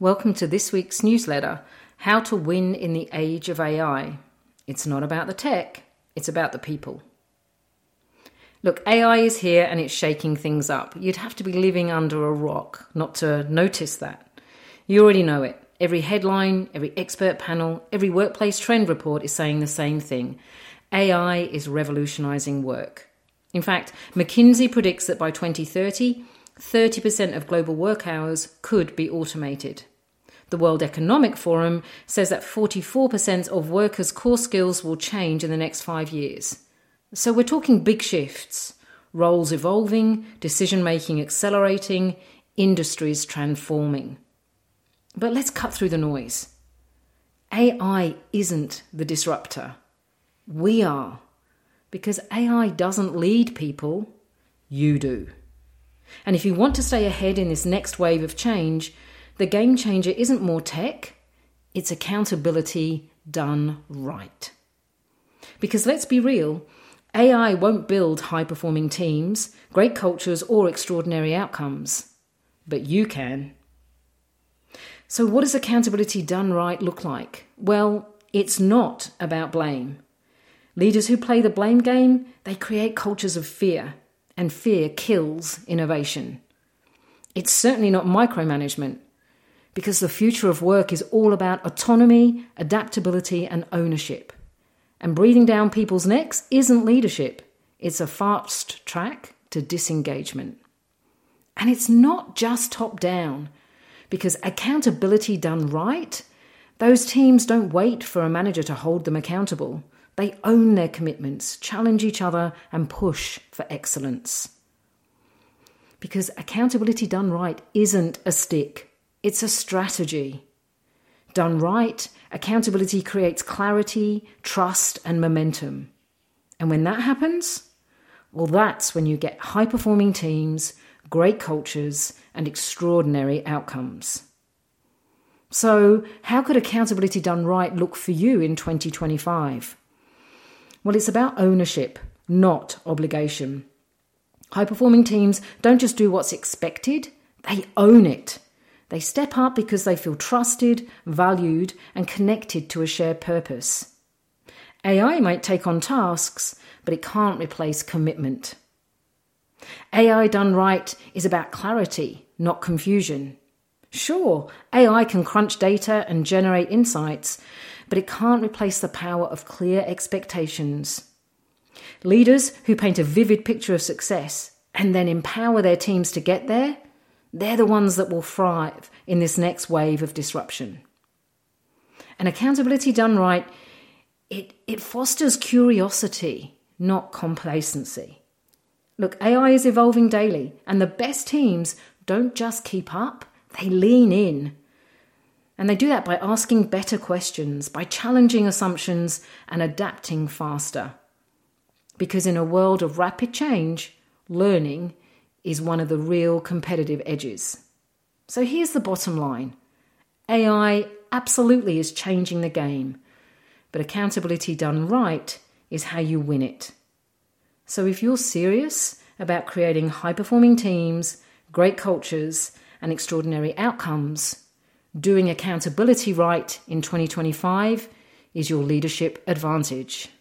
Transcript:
Welcome to this week's newsletter, How to Win in the Age of AI. It's not about the tech, it's about the people. Look, AI is here and it's shaking things up. You'd have to be living under a rock not to notice that. You already know it. Every headline, every expert panel, every workplace trend report is saying the same thing. AI is revolutionizing work. In fact, McKinsey predicts that by 2030, 30% of global work hours could be automated. The World Economic Forum says that 44% of workers' core skills will change in the next 5 years. So we're talking big shifts, roles evolving, decision-making accelerating, industries transforming. But let's cut through the noise. AI isn't the disruptor. We are. Because AI doesn't lead people, you do. And if you want to stay ahead in this next wave of change, the game changer isn't more tech, it's accountability done right. Because let's be real, AI won't build high-performing teams, great cultures, or extraordinary outcomes. But you can. So what does accountability done right look like? Well, it's not about blame. Leaders who play the blame game, they create cultures of fear. And fear kills innovation. It's certainly not micromanagement, because the future of work is all about autonomy, adaptability, and ownership. And breathing down people's necks isn't leadership. It's a fast track to disengagement. And it's not just top-down, because accountability done right, those teams don't wait for a manager to hold them accountable. They own their commitments, challenge each other, and push for excellence. Because accountability done right isn't a stick, it's a strategy. Done right, accountability creates clarity, trust, and momentum. And when that happens, well, that's when you get high-performing teams, great cultures, and extraordinary outcomes. So, how could accountability done right look for you in 2025? Well, it's about ownership, not obligation. High-performing teams don't just do what's expected, they own it. They step up because they feel trusted, valued, and connected to a shared purpose. AI might take on tasks, but it can't replace commitment. AI done right is about clarity, not confusion. Sure, AI can crunch data and generate insights, but it can't replace the power of clear expectations. Leaders who paint a vivid picture of success and then empower their teams to get there, they're the ones that will thrive in this next wave of disruption. And accountability done right, it fosters curiosity, not complacency. Look, AI is evolving daily, and the best teams don't just keep up, they lean in. And they do that by asking better questions, by challenging assumptions and adapting faster. Because in a world of rapid change, learning is one of the real competitive edges. So here's the bottom line. AI absolutely is changing the game, but accountability done right is how you win it. So if you're serious about creating high-performing teams, great cultures, and extraordinary outcomes, doing accountability right in 2025 is your leadership advantage.